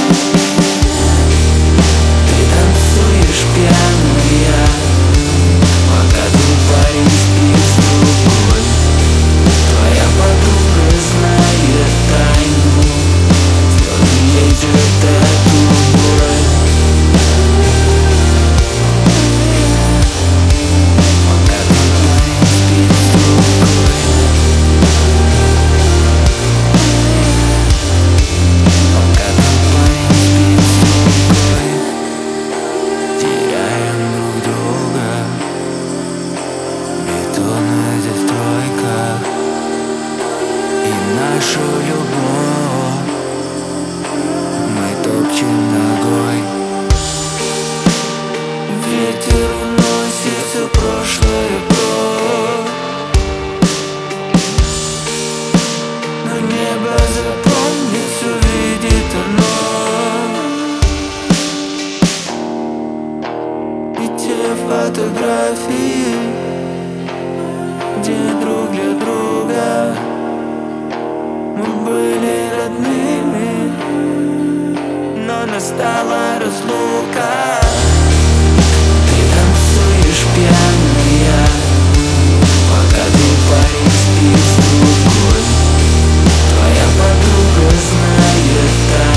Нашу любовь мы топчем ногой. Ветер уносит все прошлое прочь, но небо запомнит, увидит оно. И те фотографии, где друг для друга мы были родными, но настала разлука. Ты танцуешь пьяная, пока твой парень спит с другой. Твоя подруга знает